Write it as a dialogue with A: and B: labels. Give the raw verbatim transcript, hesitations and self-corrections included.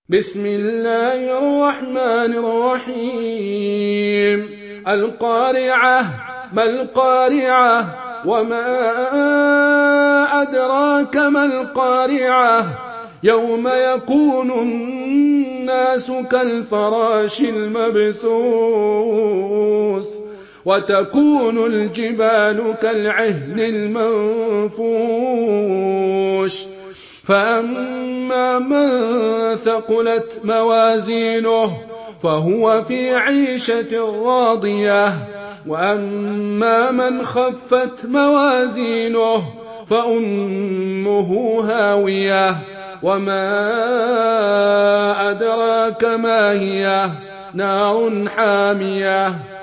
A: بسم الله الرحمن الرحيم القارعة ما القارعة وما أدراك ما القارعة يوم يكون الناس كالفراش المبثوث وتكون الجبال كالعهن المنفوش فأما من ثقلت موازينه فهو في عيشة راضية وأما من خفت موازينه فأمه هاوية وما أدراك ما هي نار حامية